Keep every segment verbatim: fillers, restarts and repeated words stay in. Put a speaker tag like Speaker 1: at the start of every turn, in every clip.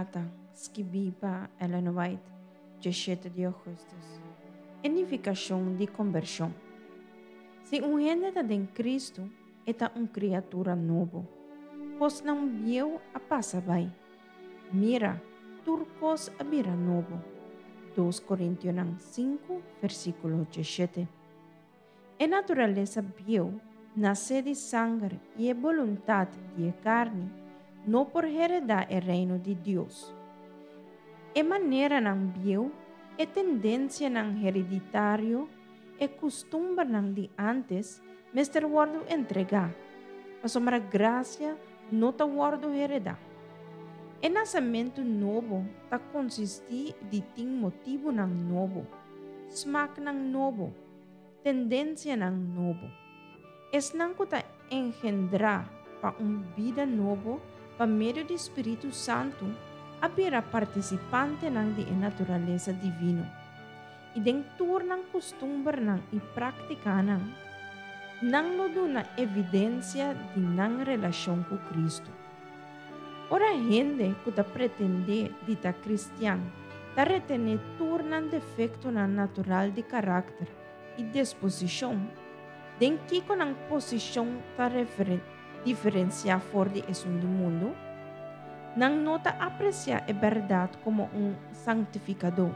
Speaker 1: Maranata, Skibipa, Ellen White, dezessete de agosto. Edificação de conversão. Se um gente está em Cristo, é uma criatura nova. Pois não viu a passa vai. Mira, turcos a vira novo. dois Coríntios cinco, versículo dezessete. A natureza viu, nasce de sangue e a vontade de carne, não por heredar o reino de Deus. A maneira não viu, a tendência não hereditário, a costumbre não de antes, mas ter guardo entregar. A sombra graça não te guardo heredar. O nascimento novo ta consiste de ter motivo não novo, smaak não novo, tendência não novo. Es não que ta engendrar para uma vida novo, para meio do Espírito Santo, a vira participante não de natureza divina. E dentro não costumbre não e prática não, não lo dá evidência de não relação com Cristo. Ora gente que ta pretende de ta cristiano, ta retene tornan defecto na natural de carácter e disposição, den que com a posição ta referen, diferenciar fora de esse mundo, não nota apreciar a verdade como um santificador,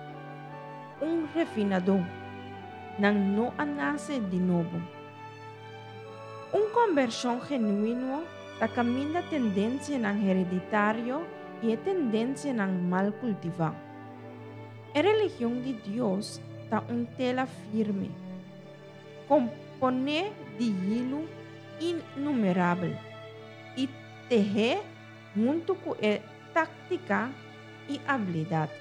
Speaker 1: um refinador, não não a nasce de novo. Um conversão genuíno ta caminha tendência não hereditário e a tendência não mal cultivada. A religião de Deus ta um tela firme, compone de hilo inumerável e teje junto com a tática e habilidade.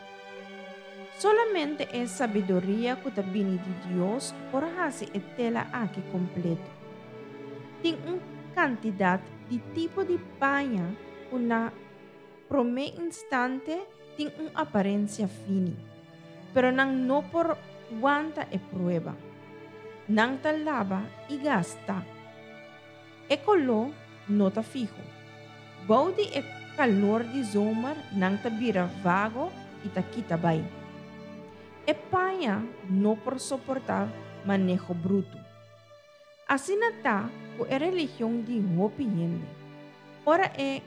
Speaker 1: Solamente a sabedoria que ta vem de Deus por fazer a tela aqui completo. Tem uma quantidade de tipo de panha que na primeiro instante tem uma aparência fina, pero não no por aguanta a prueba. Não ta lava e gasta. E color não ta fijo. Baude e calor de zomer não ta vira vago e ta quita vai. E panha não por suportar manejo bruto. Assim está com a religião de hopi gente. Ora é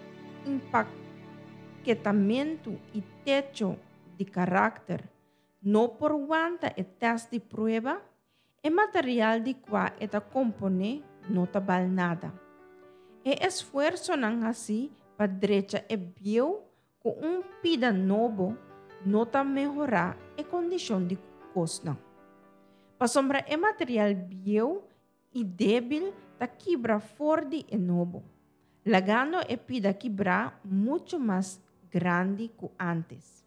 Speaker 1: empaquetamento e techo de caráter, não por aguanta e teste de prueba, e material de qual eta compone não ta val nada. E esforço não assim para derecha e bio com um pida novo não ta melhorar a condição de costa. Para sombra e material bio e débil ta quebra forte e novo, lagando e pida quebrar muito mais grande que antes.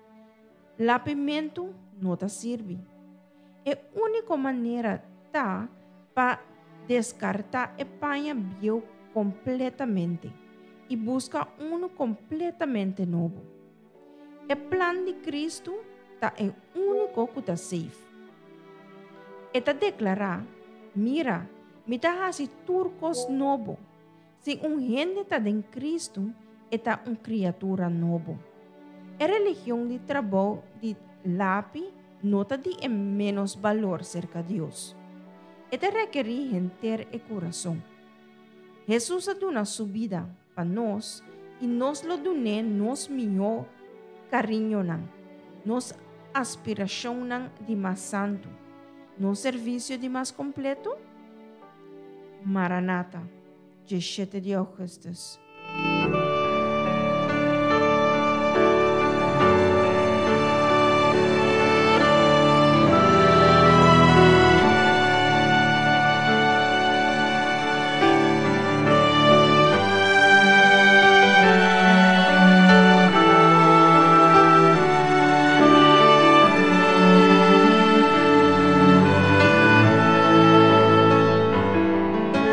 Speaker 1: Lapimento não ta sirve. A única maneira tá para descartar a panha bio completamente e buscar um completamente novo. O plano de Cristo tá é único que tá safe. E tá declarar, mira, me tá hasi turcos novo. Se um gente tá em Cristo, é tá uma criatura novo. A religião de trabalho de lápis nota de menos valor cerca de Deus. E te requer ter e coração. Jesus ha dado sua vida para nós e nos lo dune nos melhor carinho nan, nos aspiração nan de mais santo, nos serviço de mais completo. Maranata, dezessete de agosto.